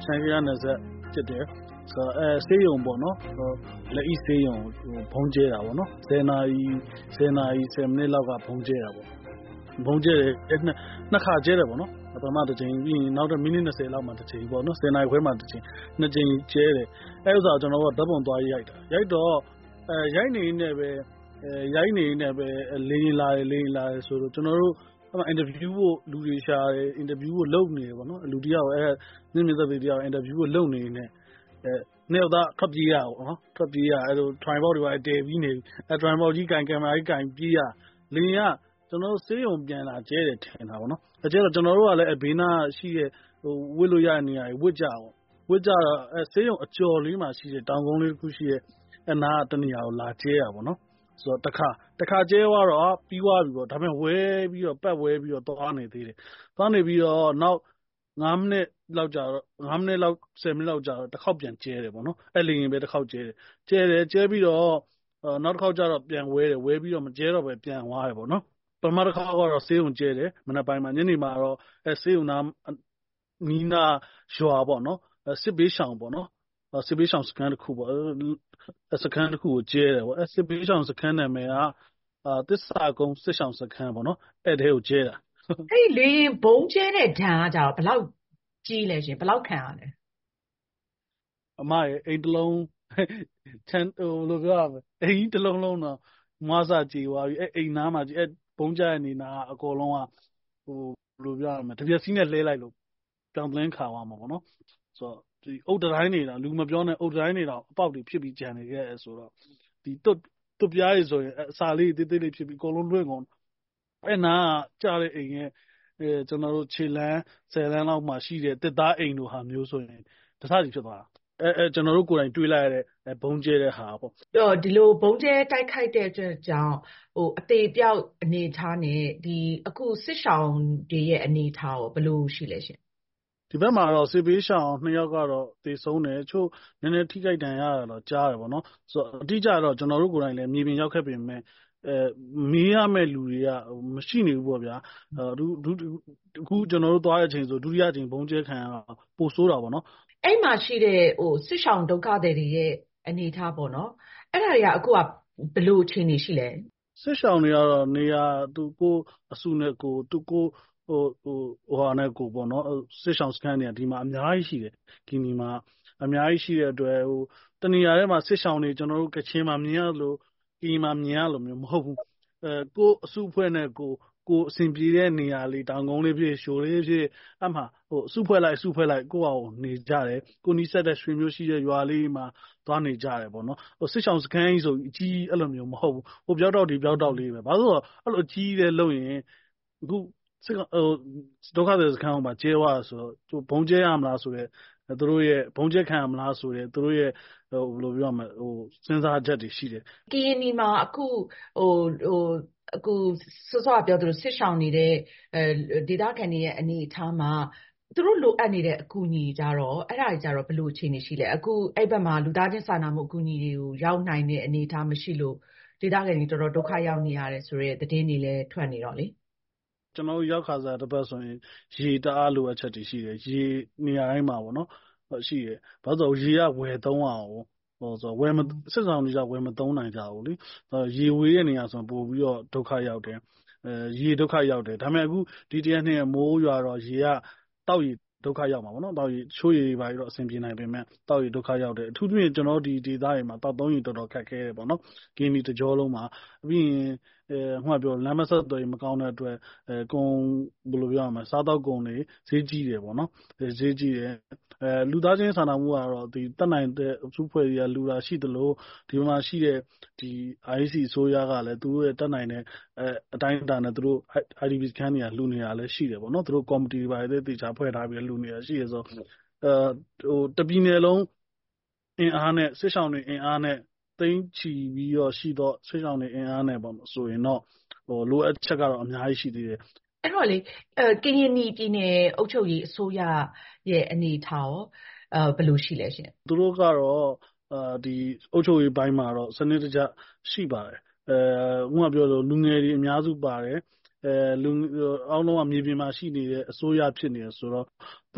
နိုင်ငံရနယ်စပ်ဖြစ်တယ်ဆိုတော့ဆေးရုံပေါ့နော်လက်ဤဆေးရုံဘုံကျဲတာပေါ့နော်10 နာရီ10 မိနစ်လောက်ကဘုံကျဲတာပေါ့ဘုံကျဲတယ်နှစ်ခါကျဲတယ်ပေါ့နော်ပထမတစ်ချိန်ပြီးရင်နောက်မိနစ်20လောက်မှတစ်ချိန်ပေါ့နော်10 နာရီခွဲမှတစ်ချိန်နှစ်ချိန်ကျဲတယ်ဥစ္စာကျွန်တော်တို့ဓာတ်ပုံသွားရိုက်တာရိုက်တော့ရိုက်နေနေပဲလေလာတယ်ဆိုတော့ကျွန်တော်တို့အင်တာဗျူးဖို့လူတွေရှာတယ်အင်တာဗျူးဖို့လုပ်နေတယ်ပေါ့နော်လူတယောက်မျက်မြင်သက်သေတယောက်အင်တာဗျူးဖို့လုပ်နေနေနှစ်ယောက်သားထွက်ပြေးရအောင်နော်ထွက်ပြေးရအဲ့လို tripod တွေပါတဲပြီးနေtripod ကြီးကင်ကင်မရာကြီးကင်ပြေးရလေကကျွန်တော်တို့ဆေးရုံပြန်လာကျဲတယ်ထင်တာပေါ့နော်ကျဲတော့ကျွန်တော်တို့ကလည်းဘေးနားရှိတဲ့ဝစ်လို့ရတဲ့နေရာတွေဝစ်ကြတော့ဆေးရုံအကျော်လေးမှာရှိတဲ့တောင်ကုန်းလေးတစ်ခုရှိတဲ့နားတနေရာကိုလာကျဲရပါတော့ဆိုတော့တခါကျဲသွားတော့ပြီးသွားပြီပေါ့ဒါပေမဲ့ဝဲပြီးတော့ပတ်ဝဲပြီးတော့သွားနေသေးတယ်သွားနေပြီးတော့နောက်5 မိနစ်လောက်ကြာတော့5 မိနစ်လောက်10 မိနစ်လောက်ကြာတော့တစ်ခေါက်ပြန်ကျဲတယ်ပေါ့နော်အဲ့လေရင်ပဲတစ်ခေါက်ကျဲပြီးတော့နောက်တစ်ခေါက်ကျတော့ပြန်ဝဲပြီးတော့မကျဲတော့ပဲပြန်သွားတယ်ပေါ့နော်ပထမတစ်ခေါက်ကတော့ဆေးရုံကျဲတယ်မနက်ပိုင်းမှာညနေမှာတော့ဆေးရုံနာနီးနာရွာပေါ့နော်စစ်ဘေးရှောင်ပေါ့နော်စစ်ဘေးရှောင်စခန်းတစ်ခုပေါ့စခန်းတစ်ခုကိုကျဲတယ်ပေါ့စစ်ဘေးရှောင်စခန်းနာမည်ကသစ္စာကုန်းစစ်ရှောင်စခန်းပေါ့နော်အဲ့တဲကိုကျဲတာအဲ့လေရင်ဘုံကျဲတဲ့ဓာတ်ကကြတော့ဘယ်လောက်ကြီးလဲရှင်ဘယ်လောက်ခံရလဲအမရဲ့အိမ်တစ်လုံးချမ်းလို့ပြောရမယ်အိမ်တစ်လုံးလုံးတော့မွားစာကြေသွားပြီအဲ့အိမ်နားမှာအဲ့ဘုံကျဲနေနာအကုန်လုံးကလို့ပြောရမယ်တပြက်စီးနဲ့လဲလိုက်လို့ပြောင်းသလင်းခါသွားမှာပေါ့နော်ဆိုတော့ဒီအုတ်တိုင်းနေတာလူမပြောနဲ့အုတ်တိုင်းနေတာအပေါက်တွေဖြစ်ပြီးကြံနေခဲ့ဆိုတော့ဒီတွတ်ပြားရည်ဆိုရင်အစာလေးတေးသေးလေးဖြစ်ပြီးအကုန်လုံးလွင့်ကုန်အဲ့နာကြားတဲ့အိမ်ရဲ့ကျွန်တော်တို့ခြေလန်း10 လန်းလောက်မှရှိတဲ့တစ်သားအိမ်တို့ဟာမျိုးဆိုရင်တခြားစီဖြစ်သွားတာကျွန်တော်တို့ကိုယ်တိုင်တွေးလိုက်ရတဲ့ဘုံကျဲတဲ့ဟာပေါ့ဒီလိုဘုံကျဲတိုက်ခိုက်တဲ့အတွက်ကြောင့်အသေးပြောက်အနေထားနဲ့ဒီအခုစစ်ရှောင်တွေရဲ့အနေထားရောဘယ်လိုရှိလဲရှင်ဒီဘက်မှာတော့စစ်ဘေးရှောင်2 ယောက်ကတော့သေဆုံးတယ်ချို့နည်းနည်းထိခိုက်ဒဏ်ရာရတော့ကြားတယ်ပေါ့နော်ဆိုတော့အတိအကျတော့ကျွန်တော်တို့ကိုယ်တိုင်လည်းမြေပြင်ရောက်ခဲ့ပြင်မဲ့မေးရမယ့်လူတွေကမရှိနေဘူးပေါ့ဗျာအခုကျွန်တော်တို့သွားတဲ့အချိန်ဆိုဒုတိယအချိန်ဘုံကျဲခံရတော့ပိုဆိုးတာပေါ့နော်အဲ့မှာရှိတဲ့စစ်ရှောင်ဒုက္ခသည်တွေရဲ့အနေထားပေါ့နော်အဲ့ဒါတွေကအခုကဘယ်လိုအခြေအနေရှိလဲစစ်ရှောင်တွေကတော့နေရာသူကိုအစုနဲ့ကိုသူကိုဟာနဲ့ကိုပေါ့နော်စစ်ရှောင်စခန်းတွေကဒီမှာအများကြီးရှိတယ်ကင်းဒီမှာအများကြီးရှိတဲ့အတွက်တနေရာထဲမှာစစ်ရှောင်တွေကျွန်တော်တို့ကချင်မှာမြင်ရလို့ကင်းမှာမြင်ရလို့မျိုးမဟုတ်ဘူးကိုအစုအဖွဲ့နဲ့ကိုအဆင်ပြေတဲ့နေရာလေးတောင်ကုန်းလေးဖြစ်ရှိုးလေးဖြစ်အမှအစုဖွဲ့လိုက်ကိုယ့်အောင်နေကြတယ်ကိုနီးစက်တဲ့ရွှေမျိုးရှိတဲ့ရွာလေးမှာသွားနေကြတယ်ပေါ့နော်စစ်ရှောင်စခန်းကြီးဆိုအကြီးအဲ့လိုမျိုးမဟုတ်ဘူးဟိုပြောက်တော့ဒီပြောက်တော့လေးပဲဘာလို့ဆိုတော့အဲ့လိုအကြီးတဲ့လို့ရင်အခုဒုက္ခသည်စခန်းမှာကျဲသွားဆိုတော့ဘုံကျဲရမလားဆိုတော့သူတို့ရဲ့ဘုံကျဲခံရမလားဆိုတော့သူတို့ရဲ့ဘယ်လိုပြောရမလဲစဉ်းစားချက်တွေရှိတယ်ကရင်နီမှာအခုစောစောကပြောသလိုစစ်ရှောင်နေတဲ့ဒေသခံတွေရဲ့အနေအထားမှာသူတို့လိုအပ်နေတဲ့အကူအညီကြတော့အဲ့ဒါကြီးကြတော့ဘယ်လိုအခြေအနေရှိလဲအခုအဲ့ဘက်မှာလူသားချင်းစာနာမှုအကူအညီတွေကိုရောက်နိုင်တဲ့အနေအထားမရှိလို့ဒေသခံတွေတော်တော်ဒုက္ခရောက်နေရတယ်ဆိုတဲ့သတင်းတွေလည်းထွက်နေတော့လေကျွန်တော်ရောက်ခါစားတစ်ပတ်ဆိုရင်ရေတအားလိုအပ်ချက်တွေရှိတယ်ရေနေရာတိုင်းမှာပေါ့နော်ရှိတယ်ဘာလို့ဆိုရေကဝယ်သုံးအောင်ဆိုဝယ်မစစ်ဆောင်တွေကြောင့်ဝယ်မသုံးနိုင်ကြဘူးလေရေဝေးတဲ့နေရာဆိုပို့ပြီးတော့ဒုက္ခရောက်တယ်ရေဒုက္ခရောက်တယ်ဒါပေမဲ့အခုဒီတရားနဲ့မိုးရွာတော့ရေကတောက်ရေဒုက္ခရောက်မှာပေါ့နော်တောက်ရေချိုးရေတွေပါပြီးတော့အဆင်ပြေနိုင်ပေမဲ့တောက်ရေဒုက္ခရောက်တယ်အထူးသဖြင့်ကျွန်တော်ဒီဒေသတွေမှာတောက်သုံးရေတော်တော်ခက်ခဲတယ်ပေါ့နော်ကင်းဒီတကြောလုံးမှာပြီးရင်ဟိုကပြောလမ်းမဆက်သွယ်မကောင်းတဲ့အတွက်ကုန်ဘယ်လိုပြောရမလဲစားတောက်ကုန်တွေဈေးကြီးတယ်ပေါ့နော်ဈေးကြီးတယ်လူသားချင်းစာနာမှုကတော့ဒီတက်နိုင်တဲ့အစုဖွဲ့တွေကလူတာရှိသလိုဒီမှာရှိတဲ့ဒီ IC အစိုးရကလည်းသူတို့ရဲ့တက်နိုင်တဲ့အတိုင်းအတာနဲ့သူတို့ IDP စခန်းတွေကလူနေတာလည်းရှိတယ်ပေါ့နော်သူတို့ committee တွေပါတယ်တေချာဖွဲ့ထားပြီးလူနေတာရှိရဆိုတပြည်နယ်လုံးအင်အားနဲ့စစ်ဆောင်တွေအင်အားနဲ့သိန်းချီပြီးတော့ရှိတော့စစ်ဆောင်တွေအင်အားနဲ့ပေါ့ဆိုရင်တော့လိုအပ်ချက်ကတော့အများကြီးရှိသေးတယ်အဲ့တော့လေကရင်နီပြည်နယ်အုပ်ချုပ်ရေးအစိုးရရဲ့အနေအထားရောဘယ်လိုရှိလဲရှင်သူတို့ကတော့ဒီအုပ်ချုပ်ရေးပိုင်းမှာတော့စနစ်တကျရှိပါတယ်ဥပမာပြောလို့လူငယ်တွေအများစုပါတယ်လူအောက်လုံးကမြေပြင်မှာရှိနေတဲ့အစိုးရဖြစ်နေတယ်ဆိုတော့သူ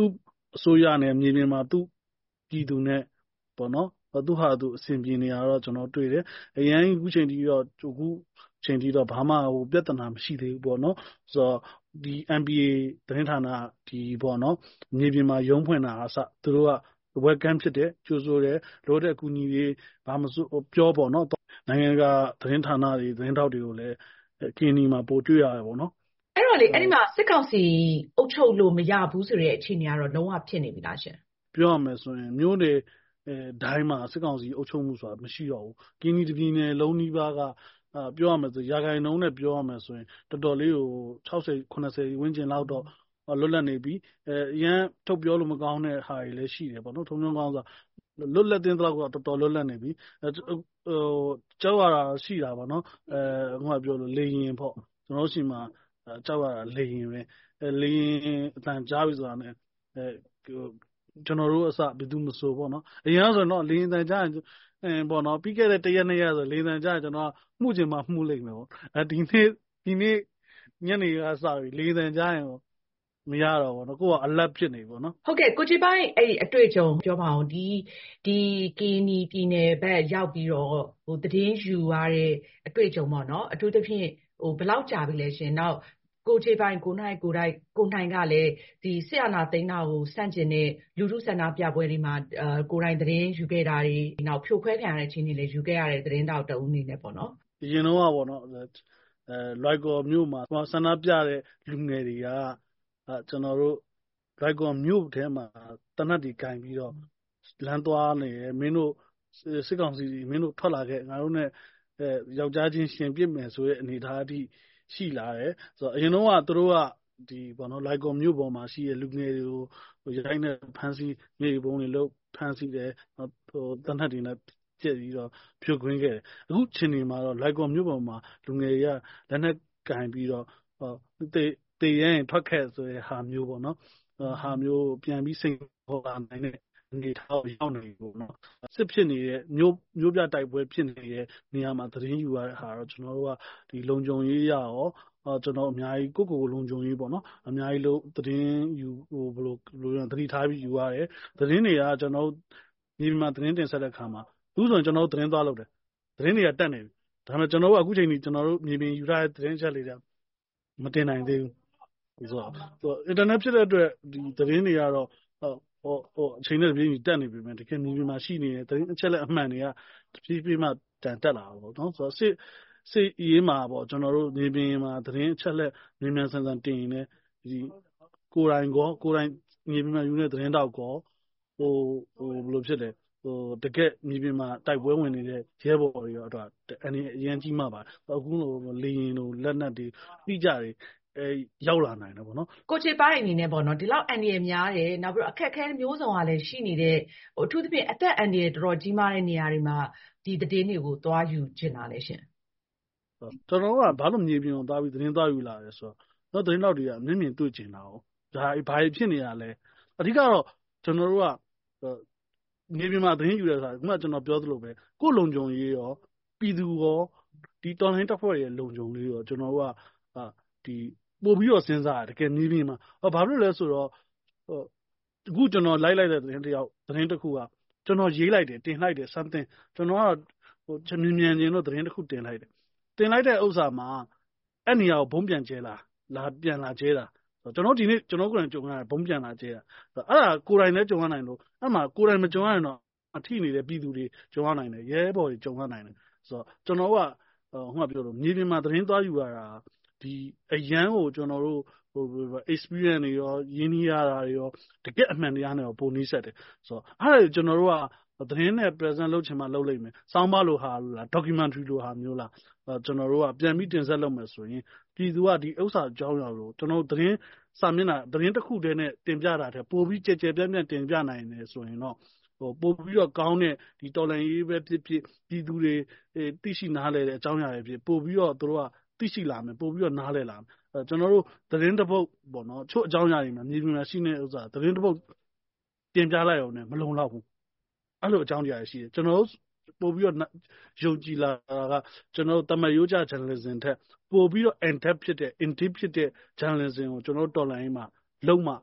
အစိုးရနဲ့မြေပြင်မှာသူ့ပြည်သူနဲ့ပေါ့နော်သူဟာသူအဆင်ပြေနေရတော့ကျွန်တော်တွေ့တယ်အရင်အခုချိန်ထိတော့ဘာမှပြဿနာမရှိသေးဘူးပေါ့နော်ဆိုတော့ဒီ MPA သတင်းဌာနဒီပေါ့နော်မြေပြင်မှာရုံးဖွင့်တာအစသူတို့က welcome ဖြစ်တယ်ကြိုဆိုတယ်လိုတဲ့အကူအညီတွေဘာမှပြောပေါ့နော်နိုင်ငံကသတင်းဌာနတွေသတင်းထောက်တွေကိုလည်းကင်းနီမှာပို့တွေ့ရတယ်ပေါ့နော်အဲ့တော့လေအဲ့ဒီမှာစစ်ကောင်စီအုပ်ချုပ်လို့မရဘူးဆိုတဲ့အခြေအနေကတော့လုံးဝဖြစ်နေပြီလားရှင်ပြောရမယ်ဆိုရင်မျိုးတွေဒိုင်းမှာစစ်ကောင်စီအုပ်ချုပ်မှုဆိုတာမရှိတော့ဘူးကင်းနီတပြည်နယ်လုံးနီးပါးကပြောရမယ်ဆိုရာခိုင်နှုန်းနဲ့ပြောရမယ်ဆိုရင်တော်တော်လေးကို60 80ဝန်းကျင်လောက်တော့လွတ်လပ်နေပြီရန်ထုတ်ပြောလို့မကောင်းတဲ့ဟာတွေလည်းရှိတယ်ပေါ့နော်ထုံထုံကောင်းဆိုလွတ်လပ်တဲ့တော့တော်တော်လွတ်လပ်နေပြီကြောက်ရတာရှိတာပေါ့နော်ဟိုကပြောလို့လေရင်ပေါ့ကျွန်တော်ရှိမှာကြောက်ရတာလေရင်ပဲလေရင်အတန်ကြားပြီဆိုတာနဲ့ကျွန်တော်တို့အစဘယ်သူမဆိုပေါ့နော်အရင်ကဆိုတော့လေရင်တန်ကြားရင်ပေါ့နော်ပြီးခဲ့တဲ့တစ်ရက်နှစ်ရက်ဆိုလေရင်တန်ကြားရင်ကျွန်တော်မှုချင်မှမှုလိမ့်မယ်ပေါ့ဒီနေ့ညနေကစပြီလေရင်တန်ကြားရင်မရတော့ဘူးနော်ကိုကအလတ်ဖြစ်နေပေါ့နော်ဟုတ်ကဲ့ကိုချီပိုင်းအဲ့အတွေ့အကြုံပြောပါအောင်ဒီကင်းနီပြည်နယ်ဘက်ရောက်ပြီးတော့သတင်းယူရတဲ့အတွေ့အကြုံပေါ့နော်အထူးသဖြင့်ဘယ်လောက်ကြာပြီလဲရှင်နောက်ကိုချီပိုင်းကိုနိုင်ကလည်းဒီဆရာနာသိန်းတာကိုစန့်ကျင်တဲ့လူထုဆန္ဒပြပွဲတွေမှာကိုနိုင်သတင်းယူခဲ့တာတွေနောက်ဖြိုခွဲခံရတဲ့ချင်းတွေလည်းယူခဲ့ရတဲ့သတင်းတောက်တအုပ်အနေနဲ့ပေါ့နော်အရင်တော့ပေါ့နော်လွိုက်ကော်မြို့မှာဆန္ဒပြတဲ့လူငယ်တွေကကျွန်တော်တို့လွိုက်ကော်မြို့ထဲမှာတနတ်တွေကင်ပြီးတော့လမ်းသွားနေတယ်မင်းတို့စစ်ကောင်စီမင်းတို့ထွက်လာခဲ့ငါတို့ ਨੇ ယောက်ျားချင်းရှင်ပြစ်မယ်ဆိုတဲ့အနေအထားအထိရှိလာတယ်ဆိုတော့အရင်တော့သူတို့ကဒီပေါ့နော်လွိုက်ကော်မြို့ပေါ်မှာရှိတဲ့လူငယ်တွေကိုရိုက်နေဖမ်းဆီးမြေပုံတွေလို့ဖမ်းဆီးတယ်တနတ်တွေနဲ့ပြည့်ပြီးတော့ဖြိုခွင်းခဲ့တယ်အခုချိန်ဒီမှာတော့လွိုက်ကော်မြို့ပေါ်မှာလူငယ်တွေကလက်နက်ကင်ပြီးတော့တေးရင်ထွက်ခဲ့ဆိုတဲ့ဟာမျိုးပေါ့နော်ဟာမျိုးပြန်ပြီးစိန်ခေါ်လာနိုင်တဲ့အနေထားကိုရောက်နေပြီပေါ့နော်စစ်ဖြစ်နေတဲ့မျိုးပြတိုက်ပွဲဖြစ်နေတဲ့နေရာမှာသတင်းယူရတဲ့ဟာတော့ကျွန်တော်တို့ကဒီလုံခြုံရေးရရောကျွန်တော်အများကြီးကိုလုံခြုံရေးပေါ့နော်အများကြီးလို့သတင်းယူဘယ်လိုသတိထားပြီးယူရတယ်သတင်းတွေကကျွန်တော်ဒီမှာသတင်းတင်ဆက်တဲ့အခါမှာအခုဆိုရင်ကျွန်တော်သတင်းသွားလုပ်တယ်သတင်းတွေကတက်နေပြီဒါပေမဲ့ကျွန်တော်တို့အခုချိန်ကြီးကျွန်တော်တို့မြေပြင်ယူထားတဲ့သတင်းချက်လေးတွေမတင်နိုင်သေးဘူးဆိုတော့အင်တာနက်ဖြစ်တဲ့အတွက်ဒီသတင်းတွေကတော့အချိန်နဲ့တပြေးညီတက်နေပြီမယ်တကယ်မြေပြင်မှာရှိနေတဲ့သတင်းအချက်လက်အမှန်တွေကတပြေးပြေးမှတက်လာတော့နော်ဆိုတော့စစ်ရေးမှာပေါ့ကျွန်တော်တို့မြေပြင်မှာသတင်းအချက်လက်မြန်မြန်ဆန်ဆန်တင်ရင်လည်းဒီကိုယ်တိုင်မြေပြင်မှာယူနေတဲ့သတင်းတောက်ကောဘယ်လိုဖြစ်လဲတကယ်မြေပြင်မှာတိုက်ပွဲဝင်နေတဲ့ရဲဘော်တွေရောအတွက်အရင်ကြီးမှပါအခုလိုလေရင်တို့လက်နက်တွေပြီးကြတွေရောက်လာနိုင်တယ်ပေါ့နော်ကိုချေပိုင်းအနေနဲ့ပေါ့နော်ဒီလောက်အန်ဒီရများတယ်နောက်ပြီးတော့အခက်အခဲမျိုးစုံကလည်းရှိနေတဲ့အထူးသဖြင့်အသက်အန်ဒီရတော်တော်ကြီးမားတဲ့နေရာတွေမှာဒီသတင်းတွေကိုသွားယူချင်တာလေရှင်ကျွန်တော်ကဘာလို့မြေပြင်ကိုသွားပြီးသတင်းသွားယူလာလဲဆိုတော့သတင်းတောက်တွေကမျက်မြင်တွေ့ကျင်တာ哦ဒါဘာဖြစ်နေရလဲအဓိကတော့ကျွန်တော်တို့ကမြေပြင်မှာသတင်းယူရဆိုတာခုနကျွန်တော်ပြောသလိုပဲကိုယ်လုံခြုံရေးရောပြည်သူရောဒီတော်လိုင်းတပ်ဖွဲ့ရဲ့လုံခြုံရေးရောကျွန်တော်တို့ကဒီပို့ပြီးတော့စဉ်းစားရတယ်တကယ်မြေပြင်မှာဘာလို့လဲဆိုတော့အခုကျွန်တော်လိုက်တဲ့သတင်းတစ်ခုကကျွန်တော်ရေးလိုက်တယ်တင်လိုက်တယ် something ကျွန်တော်ကမြန်ချင်းတော့သတင်းတစ်ခုတင်လိုက်တယ်တင်လိုက်တဲ့ဥစ္စာမှာအဲ့နေရာကိုဘုံပြန်ကျဲပြန်လာကျဲတာကျွန်တော်ဒီနေ့ကျွန်တော်ကိုယ်တိုင်ကြုံရတယ်ဘုံပြန်လာကျဲတာအဲ့ဒါကိုယ်တိုင်လည်းကြုံရနိုင်လို့အဲ့မှာကိုယ်တိုင်မကြုံရရင်တော့အထိနေတဲ့ပြည်သူတွေကြုံရနိုင်တယ်ရဲဘော်တွေကြုံရနိုင်တယ်ဆိုတော့ကျွန်တော်ကဟိုမှာပြောလို့မြေပြင်မှာသတင်းသွားယူရတာဒီအရန်ကိုကျွန်တော်တို့experience တွေရောရင်းနှီးရတာတွေရောတကယ်အမှန်တရားနဲ့ရောပုံနှိစက်တယ်ဆိုတော့အဲ့ဒါကျွန်တော်တို့ကသတင်းနဲ့ present လုပ်ချင်မှလုပ်လိမ့်မယ်စောင်းပါလို့ဟာလား documentary လိုဟာမျိုးလားကျွန်တော်တို့ကပြန်ပြီးတင်ဆက်လုပ်မယ်ဆိုရင်ပြည်သူကဒီဥစ္စာအကြောင်းအရာကိုကျွန်တော်သတင်းစာမျက်နှာသတင်းတစ်ခုတည်းနဲ့တင်ပြတာတဲ့ပိုပြီးကြဲပြန့်တင်ပြနိုင်တယ်ဆိုရင်တော့ပို့ပြီးတော့ကောင်းတဲ့ဒီတော်လန်ရေးပဲဖြစ်ဖြစ်ပြည်သူတွေသိရှိနားလည်တဲ့အကြောင်းအရာတွေဖြစ်ပို့ပြီးတော့သူတို့ကသိရှိလာမယ်ပို့ပြီးတော့နားလည်လာမယ်ကျွန်တော်တို့သတင်းတစ်ပုဒ်ပေါ့နော်ချို့အကြောင်းအရာတွေမှာမြေပြင်မှာရှိနေတဲ့ဥစ္စာသတင်းတစ်ပုဒ်တင်ပြလိုက်အောင်နဲ့မလုံလောက်ဘူးအဲ့လိုအကြောင်းတရားရှိတယ်ကျွန်တော်တို့ပို့ပြီးတော့ယုံကြည်လာတာကကျွန်တော်တို့တမယိုးကြ journalism ထက်ပို့ပြီးတော့ in-depth ဖြစ်တဲ့ journalism ကိုကျွန်တော်တို့တော်လိုင်းမှာလုံးမှ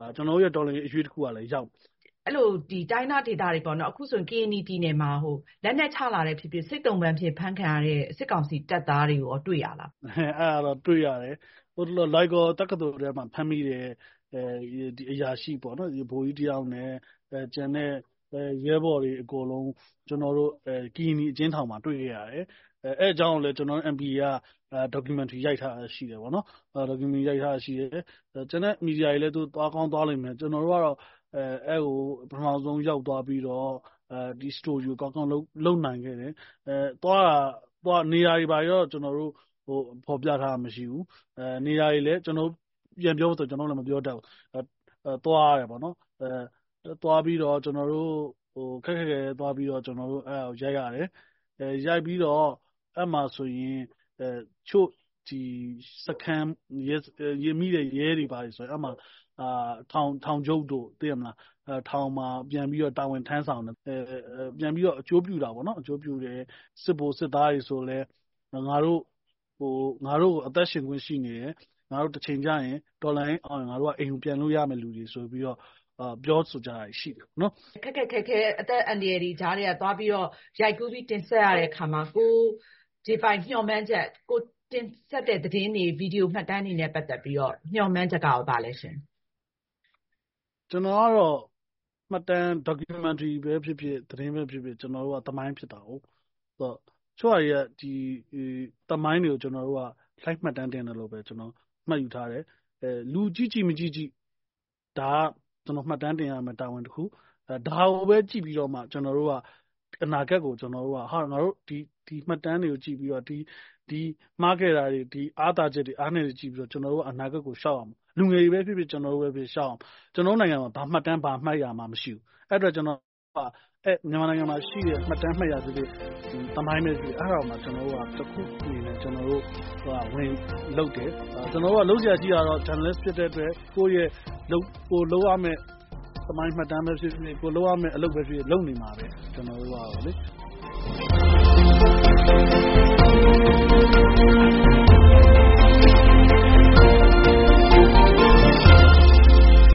ကျွန်တော်တို့ရဲ့တော်လှန်ရေးအရွေးတစ်ခုကလည်းရောက်အဲ့လိုဒီတိုင်းသားဒေသတွေပေါ့နော်အခုဆိုရင် KNY ပြည်နယ်မှာလက်နက်ချလာတဲ့ဖြစ်ဖြစ်စစ်တုံးပန်းဖြစ်ဖမ်းခံရတဲ့စစ်ကောင်စီတပ်သားတွေကိုရောတွေ့ရလားအဲ့တော့တွေ့ရတယ်ဟိုလိုလိုက်ကောတက္ကသိုလ်ထဲမှာဖမ်းမိတဲ့ဒီအရာရှိပေါ့နော်ဒီဘိုးကြီးတယောက်နဲ့ကျန်တဲ့ရဲဘော်တွေအကုန်လုံးကျွန်တော်တို့KNYအကျဉ်းထောင်မှာတွေ့ခဲ့ရတယ်အဲ့အကြောင်းကိုလည်းကျွန်တော် MP ကdocumentary ရိုက်ထားရှိတယ်ပေါ့နော်documentary ရိုက်ထားရှိတယ်ကျန်တဲ့ media တွေလည်းသူသွားကောင်းသွားလိမ့်မယ်ကျွန်တော်တို့ကတော့အဲ့ကိုပထမဆုံးရောက်သွားပြီးတော့ဒီ story ကိုကောင်းကောင်းလုပ်နိုင်ခဲ့တယ်သွားနေရာတွေပါရောကျွန်တော်တို့ဖော်ပြထားမရှိဘူးနေရာတွေလည်းကျွန်တော်ပြန်ပြောဆိုကျွန်တော်လည်းမပြောတတ်ဘူးသွားရတယ်ပေါ့နော်သွားပြီးတော့ကျွန်တော်တို့ခက်ခက်သွားပြီးတော့ကျွန်တော်တို့အဲ့ရိုက်ရတယ်ရိုက်ပြီးတော့အဲ့မှာဆိုရင်ချို့ဒီစခန်းရမိတဲ့ရဲတွေပါတယ်ဆိုရင်အဲ့မှာထောင်ကျုပ်တို့သိရမလားထောင်မှာပြန်ပြီးတော့တာဝန်ထမ်းဆောင်တယ်ပြန်ပြီးတော့အကျိုးပြုတာပေါ့နော်အကျိုးပြုတယ်စစ်ဘိုလ်စစ်သားတွေဆိုလဲငါတို့အသက်ရှင်ခွင့်ရှိနေတယ်ငါတို့တစ်ချိန်ကျရင်တော်လိုင်းအောင်ငါတို့ကအိမ်ကိုပြန်လို့ရမယ်လူတွေဆိုပြီးတော့ပြောဆိုကြတာရှိတယ်နော်ခက်အသက်အန္တရာယ်ကြီးကြားတွေကသွားပြီးတော့ရိုက်ကူးပြီးတင်ဆက်ရတဲ့အခါမှာကိုဒီပိုင်မျှော်မှန်းချက်ကိုတင်ဆက်တဲ့သတင်းတွေဗီဒီယိုမှတ်တမ်းတွေနဲ့ပတ်သက်ပြီးတော့မျှော်မှန်းချက်ကရောပါလဲရှင်ကျွန်တော်ကတော့မှတ်တမ်း documentary ပဲဖြစ်ဖြစ်သတင်းပဲဖြစ်ဖြစ်ကျွန်တော်တို့ကသမိုင်းဖြစ်တာဟုတ်ဆိုတော့ချို့အရာဒီသမိုင်းတွေကိုကျွန်တော်တို့က live မှတ်တမ်းတင်တယ်လို့ပဲကျွန်တော်မှတ်ယူထားတယ်လူကြည့်မကြည့်ဒါကကျွန်တော်မှတ်တမ်းတင်ရမယ်တာဝန်တစ်ခုဒါကိုပဲကြည့်ပြီးတော့မှကျွန်တော်တို့ကအနာဂတ်ကိုကျွန်တော်တို့ကဟာငါတို့ဒီမှတ်တမ်းတွေကိုကြည့်ပြီးတော့ဒီမှားခဲ့တာတွေဒီအားသာချက်တွေအားနည်းတွေကြည့်ပြီးတော့ကျွန်တော်တို့ကအနာဂတ်ကိုရှောက်အောင်လူငယ်တွေပဲဖြစ်ဖြစ်ကျွန်တော်တို့ပဲဖြစ်ရှောက်အောင်ကျွန်တော်နိုင်ငံမှာဘာမှတ်တမ်းဘာမှတ်ရမှာမရှိဘူးအဲ့တော့ကျွန်တော်မြန်မာနိုင်ငံမှာရှိတဲ့မှတ်တမ်းမှတ်ရတဲ့သမိုင်းတွေအဲ့ဒါမှကျွန်တော်တို့ကတစ်ခုအနေနဲ့ကျွန်တော်တို့ဝင်လုပ်တယ်ကျွန်တော်တို့ကလုပ်စရာရှိတာတော့ journalist ဖြစ်တဲ့အတွက်ကိုယ့်ရဲ့လုပ်ရမယ့်သမိုင်းမှတ်တမ်းပဲဖြစ်ဖြစ်ကိုလုပ်ရမယ့်အလုပ်ပဲဖြစ်ဖြစ်လုပ်နေမှာပဲကျွန်တော်တို့ကလေ